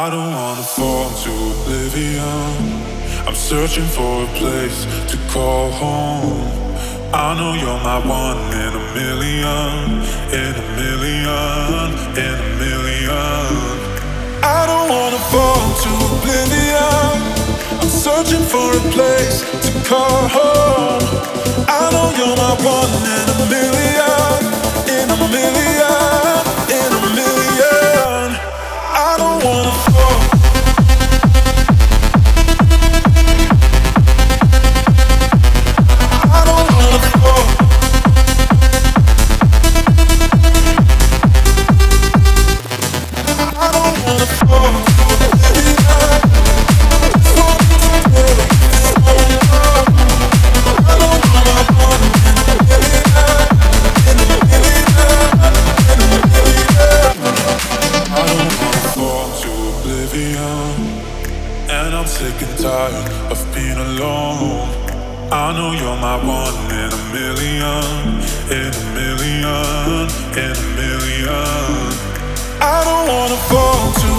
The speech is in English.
I don't wanna fall to oblivion. I'm searching for a place to call home. I know you're my one in a million, in a million, in a million. I don't wanna fall to oblivion. I'm searching for a place to call home. I know you're my one in a million, in a million, in a million. I don't wanna fall. I don't wanna fall. I don't wanna fall. And I'm sick and tired of being alone. I know you're my one in a million, in a million, in a million. I don't wanna fall too